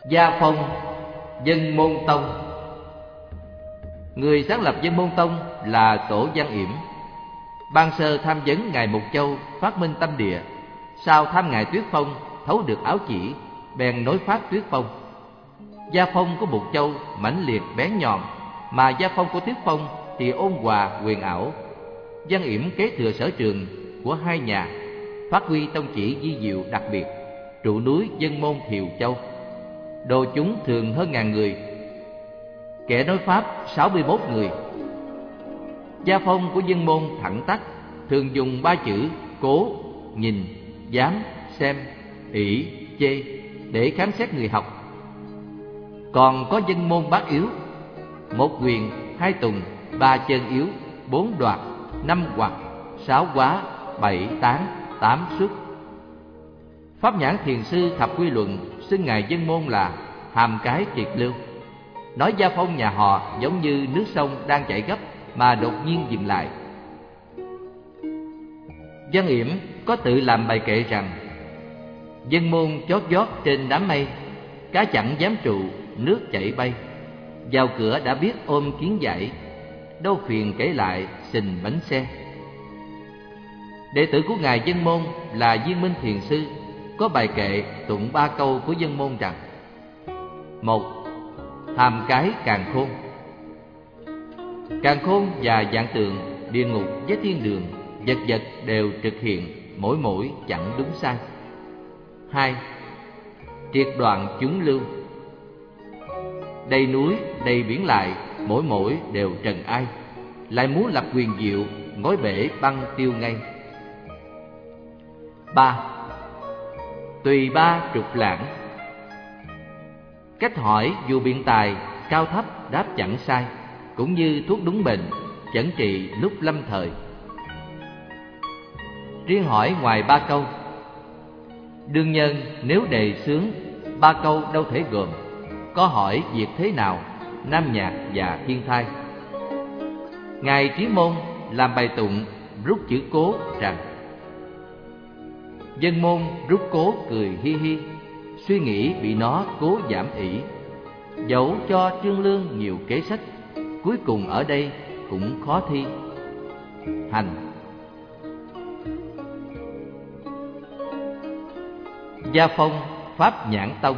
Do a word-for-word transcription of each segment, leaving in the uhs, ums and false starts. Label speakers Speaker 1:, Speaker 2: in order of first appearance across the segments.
Speaker 1: Gia Phong, Dân Môn Tông. Người sáng lập Dân Môn Tông là Tổ Văn Yểm. Ban sơ tham vấn ngài Mục Châu phát minh tâm địa, sau tham ngài Tuyết Phong thấu được áo chỉ, bèn nối phát Tuyết Phong. Gia phong của Mục Châu mãnh liệt bén nhọn, mà gia phong của Tuyết Phong thì ôn hòa huyền ảo. Văn Yểm kế thừa sở trường của hai nhà, phát huy tông chỉ di diệu đặc biệt, trụ núi Dân Môn Thiều Châu. Đồ chúng thường hơn ngàn người, kẻ nói pháp sáu mươi mốt người. Gia phong của Dân Môn thẳng tắc, thường dùng ba chữ cố, nhìn, dám, xem, ỷ, chê để khám xét người học. Còn có Dân Môn bát yếu: một quyền, hai tùng, ba chân yếu, bốn đoạt, năm hoặc, sáu quá, bảy tán, tám xuất. Pháp Nhãn Thiền Sư Thập Quy Luận xưng ngài Dân Môn là hàm cái triệt lưu, nói gia phong nhà họ giống như nước sông đang chảy gấp mà đột nhiên dừng lại. Văn Yểm có tự làm bài kệ rằng: Dân Môn chót vót trên đám mây, cá chẳng dám trụ, nước chảy bay. Vào cửa đã biết ôm kiến giải, đâu phiền kể lại xình bánh xe. Đệ tử của ngài Dân Môn là Viên Minh Thiền Sư có bài kệ tụng ba câu của Dân Môn rằng: một. Hàm cái càn khôn. Càn khôn và vạn tượng, địa ngục với thiên đường, vật vật đều trực hiện, mỗi mỗi chẳng đúng sai. Hai. Triệt đoạn chúng lưu. Đầy núi, đầy biển lại, mỗi mỗi đều trần ai, lại muốn lập quyền diệu, ngói bể băng tiêu ngay. Ba. Tùy ba trục lãng. Cách hỏi dù biện tài, cao thấp đáp chẳng sai, cũng như thuốc đúng bệnh, chẩn trị lúc lâm thời. Riêng hỏi ngoài ba câu, đương nhân nếu đề xướng, ba câu đâu thể gồm. Có hỏi việc thế nào, nam nhạc và thiên thai. Ngài Trí Môn làm bài tụng rút chữ cố rằng: Dân môn rút cố cười hi hi, suy nghĩ bị nó cố giảm ỷ. Dẫu cho Trương Lương nhiều kế sách, cuối cùng ở đây cũng khó thi. Hành. Gia phong Pháp Nhãn Tông.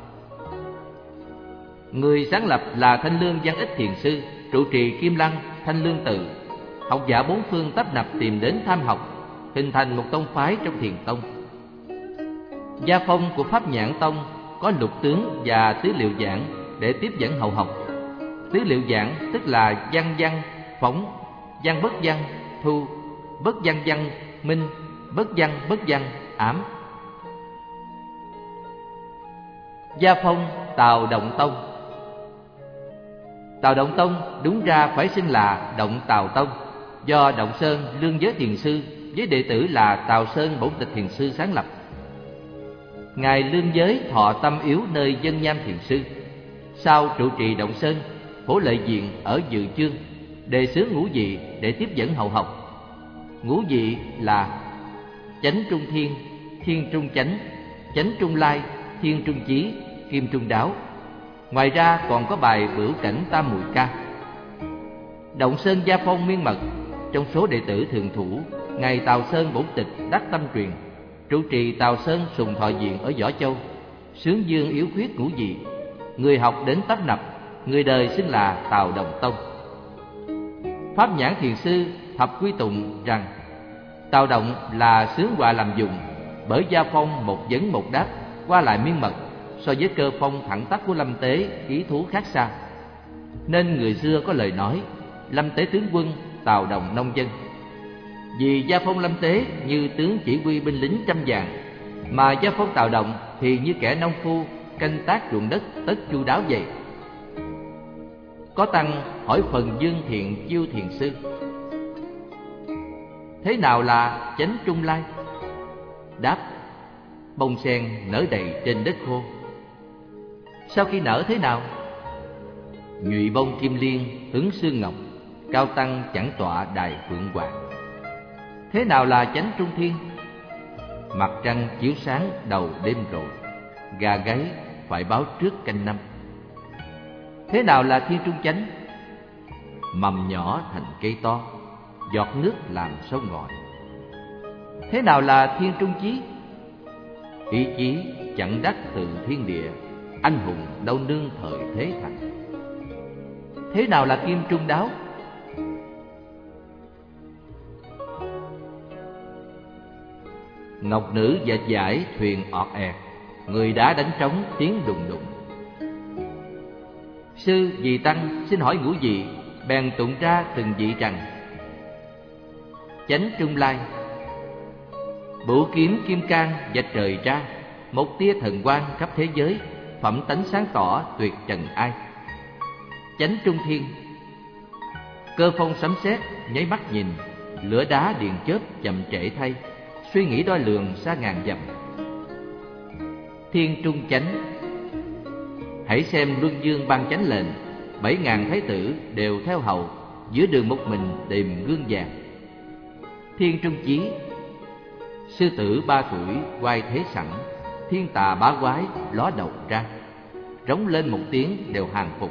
Speaker 1: Người sáng lập là Thanh Lương Văn Ích Thiền Sư, trụ trì Kim Lăng, Thanh Lương Tự. Học giả bốn phương tấp nập tìm đến tham học, hình thành một tông phái trong Thiền Tông. Gia phong của Pháp Nhãn Tông có lục tướng và tứ liệu giảng để tiếp dẫn hậu học. Tứ liệu giảng tức là văn văn, phóng, văn bất văn, thu, bất văn văn, minh, bất văn bất văn, ám. Gia phong Tào Động Tông. Tào Động Tông đúng ra phải xưng là Động Tào Tông, do Động Sơn Lương Giới Thiền Sư với đệ tử là Tào Sơn Bổn Tịch Thiền Sư sáng lập. Ngài Lương Giới thọ tâm yếu nơi Dân Nham Thiền Sư, sau trụ trì Động Sơn, Phổ Lợi Diện ở Dự Chương, đề xướng ngũ vị để tiếp dẫn hậu học. Ngũ vị là chánh trung thiên, thiên trung chánh, chánh trung lai, thiên trung chí, kim trung đáo. Ngoài ra còn có bài Bửu Cảnh Tam Mùi Ca. Động Sơn gia phong miên mật, trong số đệ tử thường thủ, ngài Tào Sơn Bổn Tịch đắc tâm truyền, trụ trì Tào Sơn Sùng Thọ Viện ở Võ Châu, xướng dương yếu khuyết ngũ vị. Người học đến tấp nập, người đời xưng là Tào Đồng Tông. Pháp Nhãn Thiền Sư Thập Quy Tụng rằng: Tào Động là xướng họa làm dùng, bởi gia phong một vấn một đáp, qua lại miên mật, so với cơ phong thẳng tắc của Lâm Tế ý thú khác xa. Nên người xưa có lời nói: Lâm Tế tướng quân, Tào Đồng nông dân. Vì gia phong Lâm Tế như tướng chỉ huy binh lính trăm vàng, mà gia phong Tào Động thì như kẻ nông phu canh tác ruộng đất tất chu đáo vậy. Có tăng hỏi phần Dương Thiện Chiêu Thiền Sư: thế nào là chánh trung lai? Đáp: bông sen nở đầy trên đất khô. Sau khi nở thế nào? Nhụy bông kim liên hứng xương ngọc, cao tăng chẳng tọa đài phượng hoàng. Thế nào là chánh trung thiên? Mặt trăng chiếu sáng đầu đêm rồi, gà gáy phải báo trước canh năm. Thế nào là thiên trung chánh? Mầm nhỏ thành cây to, giọt nước làm sông ngòi. Thế nào là thiên trung chí? Ý chí chẳng đắc từ thiên địa, anh hùng đâu nương thời thế thành. Thế nào là kim trung đáo? Ngọc nữ dệt dải thuyền ọt ẹt, người đá đánh trống tiếng đùng đùng. Sư vì tăng xin hỏi ngũ vị, bèn tụng ra từng vị rằng: chánh trung lai, bửu kiếm kim cang vạch trời ra, một tia thần quang khắp thế giới, phẩm tánh sáng tỏ tuyệt trần ai. Chánh trung thiên, cơ phong sấm sét nháy mắt nhìn, lửa đá điện chớp chậm trễ thay, suy nghĩ đo lường xa ngàn dặm. Thiên trung chánh, hãy xem Luân Dương ban chánh lệnh, bảy ngàn thái tử đều theo hầu, giữa đường một mình tìm gương vàng. Thiên trung chí, sư tử ba tuổi quay thế sẵn, thiên tà bá quái ló đầu ra, rống lên một tiếng đều hàng phục.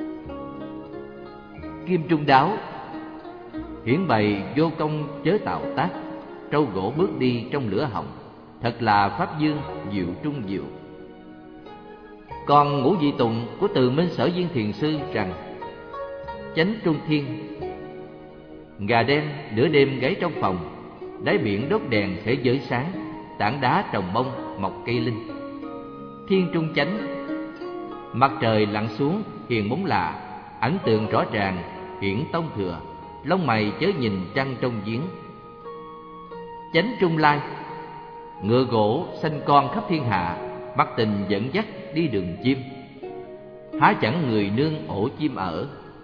Speaker 1: Kim trung đáo, hiển bày vô công chớ tạo tác, trâu gỗ bước đi trong lửa hồng, thật là pháp dương diệu trung diệu. Còn ngũ vị tụng của Từ Minh Sở Viên Thiền Sư rằng: chánh trung thiên, gà đen nửa đêm gáy trong phòng, đáy biển đốt đèn thế giới sáng, tảng đá trồng bông mọc cây linh. Thiên trung chánh, mặt trời lặn xuống hiền bóng lạ, ẩn tượng rõ ràng hiển tông thừa, lông mày chớ nhìn trăng trong giếng. Chánh trung lai, ngựa gỗ sanh con khắp thiên hạ, bắt tình dẫn dắt đi đường chim, há chẳng người nương ổ chim ở.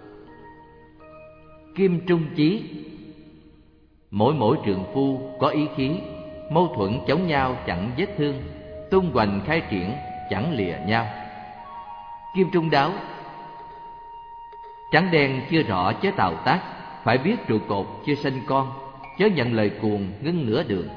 Speaker 1: Kim trung chí, mỗi mỗi trượng phu có ý khí, mâu thuẫn chống nhau chẳng vết thương, tung hoành khai triển chẳng lìa nhau. Kim trung đáo, trắng đen chưa rõ chớ tạo tác, phải biết trụ cột chưa sanh con, chớ nhận lời cuồng ngưng nửa đường.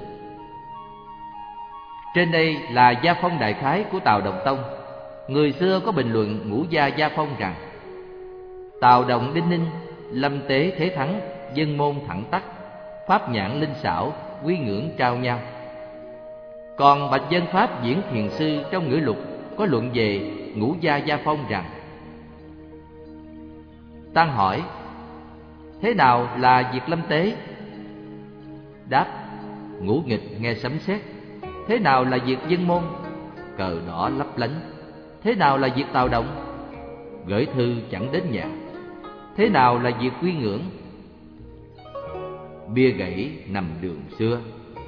Speaker 1: Trên đây là gia phong đại khái của Tào Đồng Tông. Người xưa có bình luận ngũ gia gia phong rằng: Tào Đồng đinh ninh, lâm tế thế thắng, dân môn thẳng tắc, pháp nhãn linh xảo, quy ngưỡng trao nhau. Còn Bạch Dân Pháp Diễn Thiền Sư trong Ngữ Lục có luận về ngũ gia gia phong rằng: Tăng hỏi: thế nào là việc lâm tế? Đáp: ngũ nghịch nghe sấm sét. Thế nào là việc dân môn? Cờ đỏ lấp lánh. Thế nào là việc Tào Động? Gửi thư chẳng đến nhà. Thế nào là việc quy ngưỡng? Bia gãy nằm đường xưa.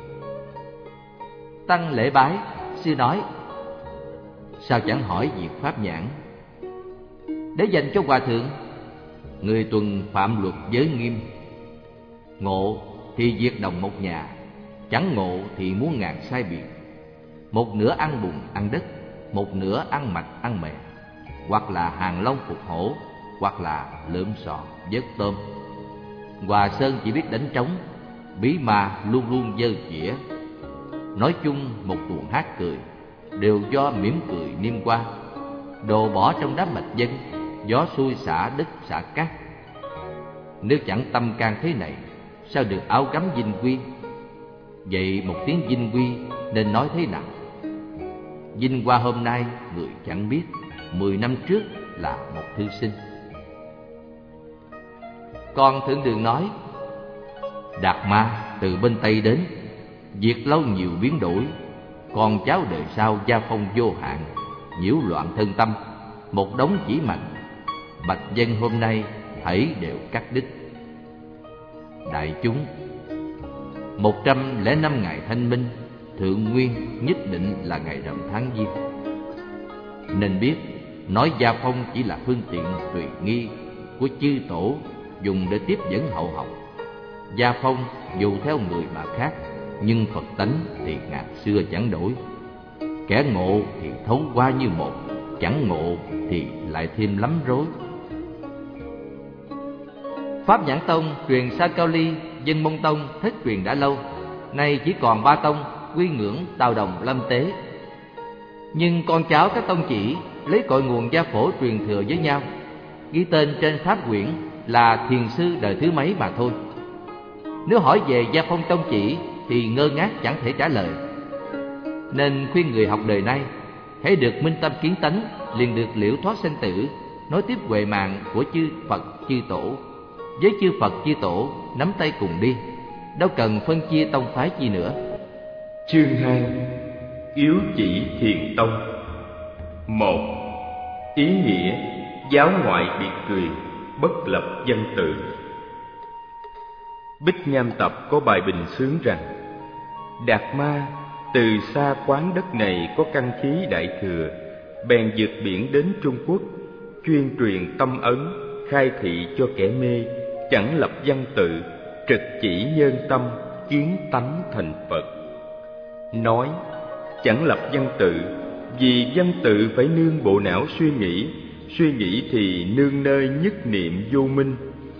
Speaker 1: Tăng lễ bái, sư nói: sao chẳng hỏi việc pháp nhãn? Để dành cho hòa thượng. Người tuần phạm luật giới nghiêm. Ngộ thì diệt đồng một nhà, chẳng ngộ thì muốn ngàn sai biệt. Một nửa ăn bùn ăn đất, một nửa ăn mạch ăn mè, hoặc là hàng long phục hổ, hoặc là lượm sò vớt tôm. Hòa Sơn chỉ biết đánh trống, bí ma luôn luôn dơ dĩa. Nói chung một tuồng hát cười, đều do mỉm cười niêm qua. Đồ bỏ trong đám bạch dân, gió xuôi xả đất xả cát. Nếu chẳng tâm can thế này, sao được áo gấm dinh quy? Vậy một tiếng dinh quy nên nói thế nào? Dinh qua hôm nay người chẳng biết, mười năm trước là một thư sinh. Còn Thượng Đường nói: Đạt Ma từ bên Tây đến, việc lâu nhiều biến đổi. Con cháu đời sau gia phong vô hạn, nhiễu loạn thân tâm, một đống chỉ mạnh. Bạch dân hôm nay thảy đều cắt đích. Đại chúng, một trăm lẻ năm ngày thanh minh, thượng nguyên nhất định là ngày rằm tháng giêng. Nên biết nói gia phong chỉ là phương tiện tùy nghi của chư tổ, dùng để tiếp dẫn hậu học. Gia phong dù theo người mà khác, nhưng Phật tánh thì ngàn xưa chẳng đổi. Kẻ ngộ thì thấu qua như một, chẳng ngộ thì lại thêm lắm rối. Pháp Nhãn Tông truyền Sa Cao Ly, Dân Môn Tông thất truyền đã lâu, nay chỉ còn ba tông quy ngưỡng Tào Đồng Lâm Tế. Nhưng con cháu các tông chỉ lấy cội nguồn gia phổ truyền thừa với nhau, ghi tên trên pháp quyển là thiền sư đời thứ mấy mà thôi. Nếu hỏi về gia phong tông chỉ thì ngơ ngác chẳng thể trả lời. Nên khuyên người học đời nay, hãy được minh tâm kiến tánh, liền được liễu thoát sanh tử, nối tiếp huệ mạng của chư Phật chư Tổ. Với chư Phật chư Tổ nắm tay cùng đi, đâu cần phân chia tông phái chi nữa.
Speaker 2: Chương hai. Yếu chỉ thiền tông. Một. Ý nghĩa giáo ngoại biệt truyền, bất lập văn tự. Bích Nham Tập có bài bình xướng rằng: Đạt Ma từ xa quán đất này có căn khí đại thừa, bèn vượt biển đến Trung Quốc, chuyên truyền tâm ấn, khai thị cho kẻ mê, chẳng lập văn tự, trực chỉ nhân tâm, kiến tánh thành Phật. Nói chẳng lập văn tự, vì văn tự phải nương bộ não suy nghĩ, suy nghĩ thì nương nơi nhất niệm vô minh.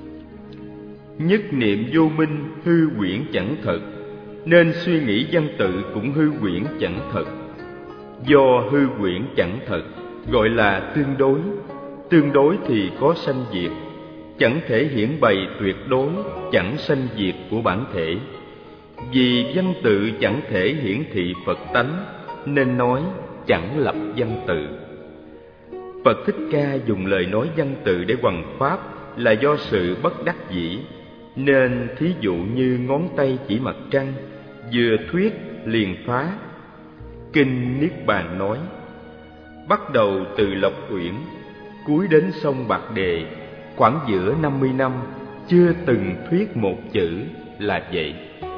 Speaker 2: Nhất niệm vô minh hư quyển chẳng thật, nên suy nghĩ văn tự cũng hư quyển chẳng thật. Do hư quyển chẳng thật, gọi là tương đối. Tương đối thì có sanh diệt, chẳng thể hiển bày tuyệt đối, chẳng sanh diệt của bản thể. Vì văn tự chẳng thể hiển thị Phật tánh, nên nói chẳng lập văn tự. Phật Thích Ca dùng lời nói văn tự để hoằng pháp là do sự bất đắc dĩ. Nên thí dụ như ngón tay chỉ mặt trăng, vừa thuyết liền phá. Kinh Niết Bàn nói: bắt đầu từ Lộc Uyển, cuối đến sông Bạc Đề, khoảng giữa năm mươi năm, chưa từng thuyết một chữ, là vậy.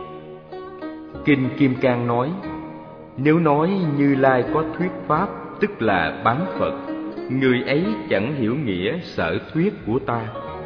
Speaker 2: Kinh Kim Cang nói: nếu nói Như Lai có thuyết pháp, tức là bán Phật, người ấy chẳng hiểu nghĩa sở thuyết của ta.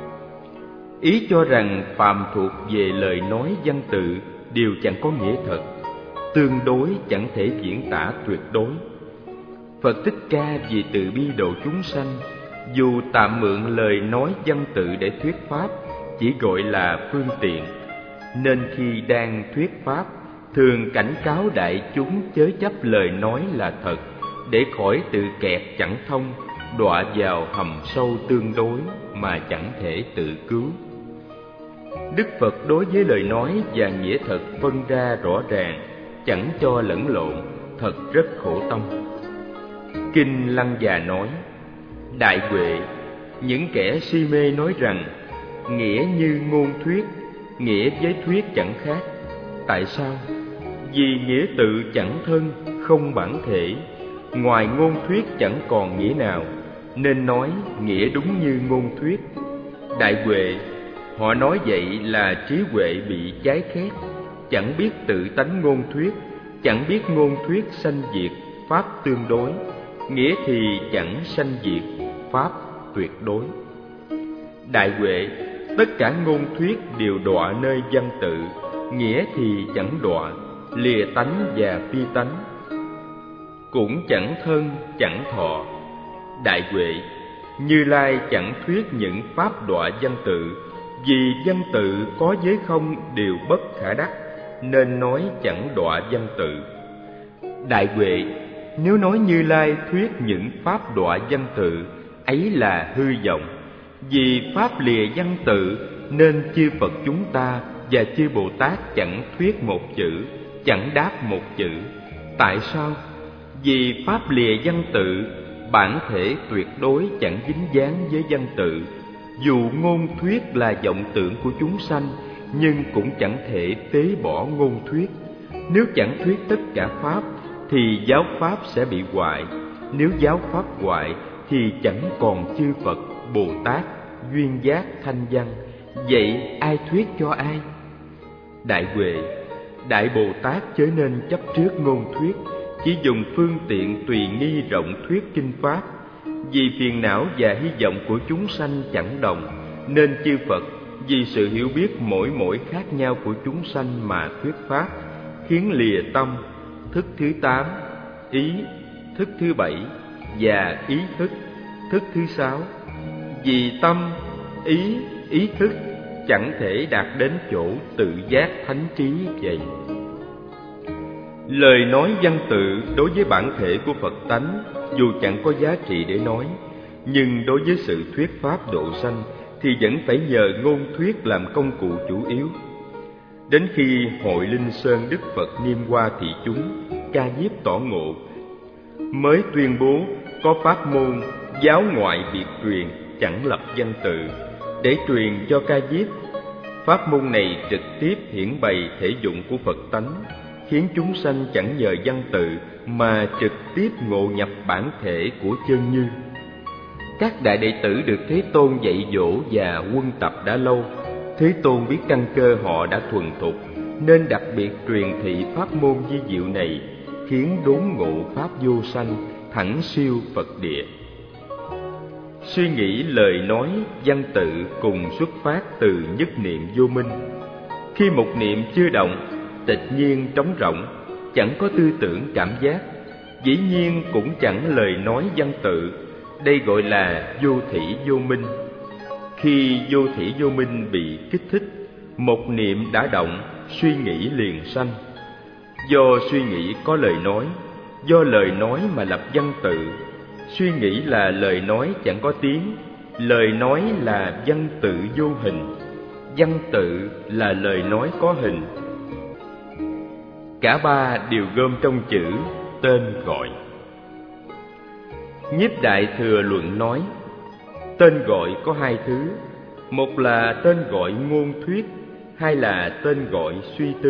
Speaker 2: Ý cho rằng phàm thuộc về lời nói văn tự đều chẳng có nghĩa thật, tương đối chẳng thể diễn tả tuyệt đối. Phật Thích Ca vì từ bi độ chúng sanh, dù tạm mượn lời nói văn tự để thuyết pháp, chỉ gọi là phương tiện. Nên khi đang thuyết pháp, thường cảnh cáo đại chúng chớ chấp lời nói là thật, để khỏi tự kẹt chẳng thông, đọa vào hầm sâu tương đối mà chẳng thể tự cứu. Đức Phật đối với lời nói và nghĩa thật phân ra rõ ràng, chẳng cho lẫn lộn, thật rất khổ tâm. Kinh Lăng Già nói: đại huệ, những kẻ si mê nói rằng nghĩa như ngôn thuyết, nghĩa với thuyết chẳng khác. Tại sao? Vì nghĩa tự chẳng thân, không bản thể, ngoài ngôn thuyết chẳng còn nghĩa nào, nên nói nghĩa đúng như ngôn thuyết. Đại huệ, họ nói vậy là trí huệ bị trái khét, chẳng biết tự tánh ngôn thuyết, chẳng biết ngôn thuyết sanh diệt, pháp tương đối, nghĩa thì chẳng sanh diệt, pháp tuyệt đối. Đại huệ, tất cả ngôn thuyết đều đọa nơi văn tự, nghĩa thì chẳng đọa, lìa tánh và phi tánh, cũng chẳng thân chẳng thọ. Đại huệ, Như Lai chẳng thuyết những pháp đọa văn tự, vì văn tự có với không đều bất khả đắc, nên nói chẳng đọa văn tự. Đại huệ, nếu nói Như Lai thuyết những pháp đọa văn tự, ấy là hư vọng. Vì pháp lìa văn tự, nên chư Phật chúng ta và chư Bồ Tát chẳng thuyết một chữ, chẳng đáp một chữ. Tại sao? Vì pháp lìa văn tự, bản thể tuyệt đối chẳng dính dáng với văn tự. Dù ngôn thuyết là vọng tưởng của chúng sanh, nhưng cũng chẳng thể phế bỏ ngôn thuyết. Nếu chẳng thuyết tất cả pháp, thì giáo pháp sẽ bị hoại. Nếu giáo pháp hoại, thì chẳng còn chư Phật, Bồ Tát, duyên giác, thanh văn. Vậy ai thuyết cho ai? Đại huệ, Đại Bồ Tát chớ nên chấp trước ngôn thuyết, chỉ dùng phương tiện tùy nghi rộng thuyết kinh pháp. Vì phiền não và hy vọng của chúng sanh chẳng đồng, nên chư Phật vì sự hiểu biết mỗi mỗi khác nhau của chúng sanh mà thuyết pháp, khiến lìa tâm. Thức thứ tám, ý, thức thứ bảy và ý thức, thức thứ sáu. Vì tâm, ý, ý thức chẳng thể đạt đến chỗ tự giác thánh trí vậy. Lời nói văn tự đối với bản thể của Phật tánh dù chẳng có giá trị để nói, nhưng đối với sự thuyết pháp độ sanh thì vẫn phải nhờ ngôn thuyết làm công cụ chủ yếu. Đến khi Hội Linh Sơn Đức Phật Niêm Hoa thị chúng Ca Diếp tỏ ngộ, mới tuyên bố có pháp môn giáo ngoại biệt truyền chẳng lập văn tự để truyền cho Ca Diếp. Pháp môn này trực tiếp hiển bày thể dụng của Phật tánh, khiến chúng sanh chẳng nhờ văn tự mà trực tiếp ngộ nhập bản thể của chân như. Các đại đệ tử được Thế Tôn dạy dỗ và quân tập đã lâu, Thế Tôn biết căn cơ họ đã thuần thục, nên đặc biệt truyền thị pháp môn vi diệu này, khiến đốn ngộ pháp vô sanh, thẳng siêu Phật địa. Suy nghĩ lời nói văn tự cùng xuất phát từ nhất niệm vô minh. Khi một niệm chưa động, tịch nhiên trống rỗng, chẳng có tư tưởng cảm giác, dĩ nhiên cũng chẳng lời nói văn tự. Đây gọi là vô thỉ vô minh. Khi vô thỉ vô minh bị kích thích, một niệm đã động, suy nghĩ liền sanh. Do suy nghĩ có lời nói, do lời nói mà lập văn tự. Suy nghĩ là lời nói chẳng có tiếng, lời nói là văn tự vô hình, văn tự là lời nói có hình. Cả ba đều gom trong chữ tên gọi. Nhiếp Đại Thừa luận nói, tên gọi có hai thứ, một là tên gọi ngôn thuyết, hai là tên gọi suy tư.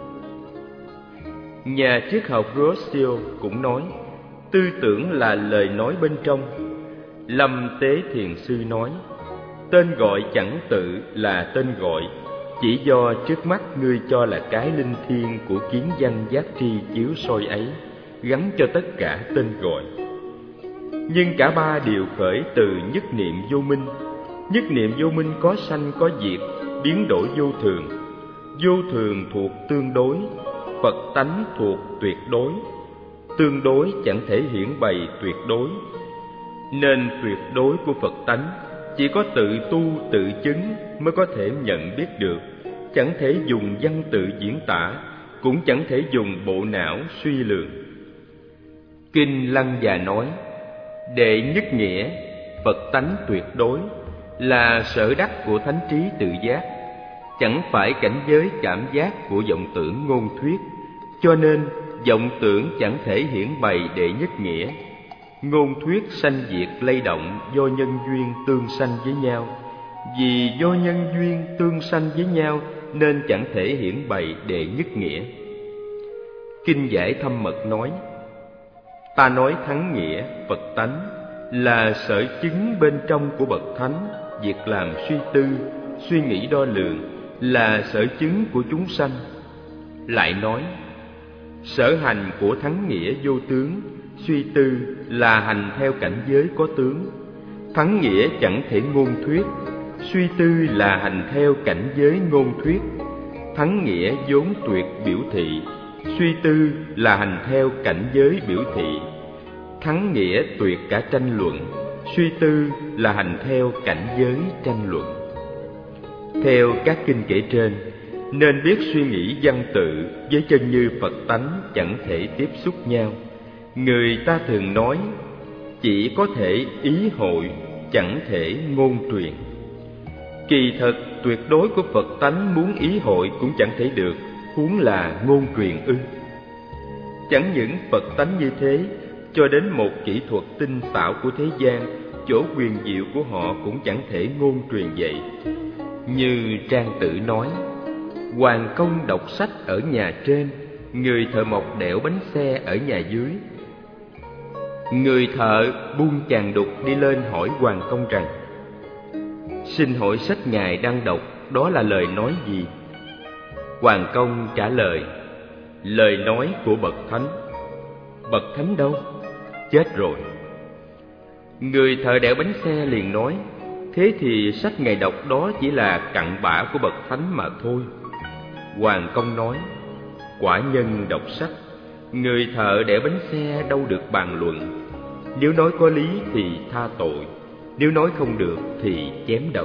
Speaker 2: Nhà triết học Rousseau cũng nói, tư tưởng là lời nói bên trong. Lâm Tế Thiền Sư nói, tên gọi chẳng tự là tên gọi, chỉ do trước mắt ngươi cho là cái linh thiêng của kiến văn giác tri chiếu soi ấy, gắn cho tất cả tên gọi. Nhưng cả ba đều khởi từ nhất niệm vô minh. Nhất niệm vô minh có sanh có diệt, biến đổi vô thường. Vô thường thuộc tương đối, Phật tánh thuộc tuyệt đối. Tương đối chẳng thể hiển bày tuyệt đối, nên tuyệt đối của Phật tánh chỉ có tự tu tự chứng mới có thể nhận biết được, chẳng thể dùng văn tự diễn tả, cũng chẳng thể dùng bộ não suy lường. Kinh Lăng Già nói, đệ nhất nghĩa, Phật tánh tuyệt đối là sở đắc của thánh trí tự giác, chẳng phải cảnh giới cảm giác của vọng tưởng ngôn thuyết, cho nên vọng tưởng chẳng thể hiển bày đệ nhất nghĩa. Ngôn thuyết sanh diệt lay động do nhân duyên tương sanh với nhau. Vì do nhân duyên tương sanh với nhau nên chẳng thể hiển bày đệ nhất nghĩa. Kinh Giải Thâm Mật nói, ta nói thắng nghĩa Phật tánh là sở chứng bên trong của bậc thánh, việc làm suy tư, suy nghĩ đo lường là sở chứng của chúng sanh. Lại nói, sở hành của thắng nghĩa vô tướng, suy tư là hành theo cảnh giới có tướng. Thắng nghĩa chẳng thể ngôn thuyết, suy tư là hành theo cảnh giới ngôn thuyết. Thắng nghĩa vốn tuyệt biểu thị, suy tư là hành theo cảnh giới biểu thị. Thắng nghĩa tuyệt cả tranh luận, suy tư là hành theo cảnh giới tranh luận. Theo các kinh kể trên, nên biết suy nghĩ văn tự với chân như Phật tánh chẳng thể tiếp xúc nhau. Người ta thường nói, chỉ có thể ý hội, chẳng thể ngôn truyền. Kỳ thật tuyệt đối của Phật tánh muốn ý hội cũng chẳng thể được, huống là ngôn truyền ư. Chẳng những Phật tánh như thế, cho đến một kỹ thuật tinh xảo của thế gian, chỗ quyền diệu của họ cũng chẳng thể ngôn truyền vậy. Như Trang Tử nói, Hoàng công đọc sách ở nhà trên, người thợ mộc đẽo bánh xe ở nhà dưới. Người thợ buông chàng đục đi lên hỏi Hoàng công rằng, xin hỏi sách ngài đang đọc đó là lời nói gì? Hoàng công trả lời, lời nói của bậc thánh. Bậc thánh đâu? Chết rồi. Người thợ đẽo bánh xe liền nói, thế thì sách ngài đọc đó chỉ là cặn bã của bậc thánh mà thôi. Hoàng công nói, quả nhân đọc sách, người thợ đẽo bánh xe đâu được bàn luận. Nếu nói có lý thì tha tội, nếu nói không được thì chém đầu.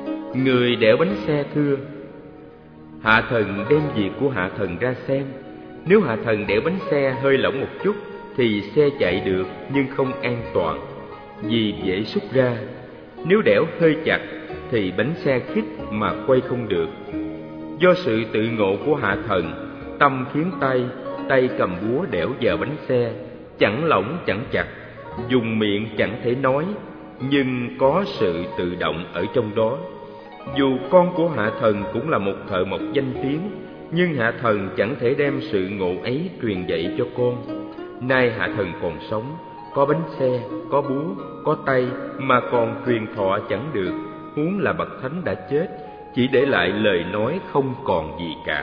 Speaker 2: Người đẽo bánh xe thưa, hạ thần đem việc của hạ thần ra xem, Nếu hạ thần đẽo bánh xe hơi lỏng một chút thì xe chạy được nhưng không an toàn, vì dễ xúc ra. Nếu đẽo hơi chặt thì bánh xe khít mà quay không được. Do sự tự ngộ của hạ thần, tâm khiến tay, tay cầm búa đẽo vào bánh xe, chẳng lỏng chẳng chặt, dùng miệng chẳng thể nói, nhưng có sự tự động ở trong đó. Dù con của hạ thần cũng là một thợ mộc danh tiếng, nhưng hạ thần chẳng thể đem sự ngộ ấy truyền dạy cho con. Nay hạ thần còn sống, có bánh xe, có búa, có tay mà còn truyền thọ chẳng được, huống là bậc thánh đã chết, chỉ để lại lời nói không còn gì cả.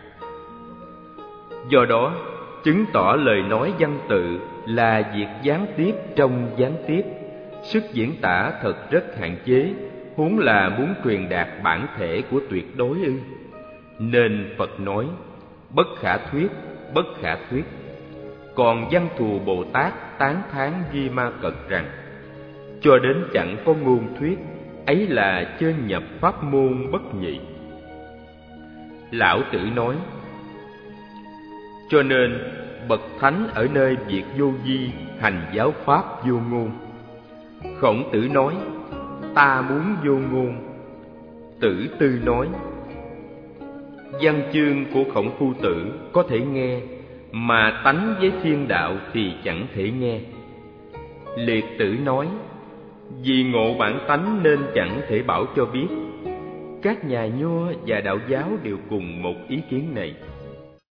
Speaker 2: Do đó, chứng tỏ lời nói văn tự là việc gián tiếp trong gián tiếp, sức diễn tả thật rất hạn chế, huống là muốn truyền đạt bản thể của tuyệt đối ư. Nên Phật nói bất khả thuyết, bất khả thuyết. Còn Văn Thù Bồ Tát tán thán Duy Ma Cật rằng cho đến chẳng có ngôn thuyết, ấy là chơn nhập pháp môn bất nhị. Lão Tử nói cho nên bậc thánh ở nơi việc vô vi hành giáo pháp vô ngôn. Khổng Tử nói ta muốn vô ngôn. Tử Tư nói văn chương của Khổng Phu Tử có thể nghe, mà tánh với thiên đạo thì chẳng thể nghe. Liệt Tử nói vì ngộ bản tánh nên chẳng thể bảo cho biết. Các nhà Nho và đạo giáo đều cùng một ý kiến này.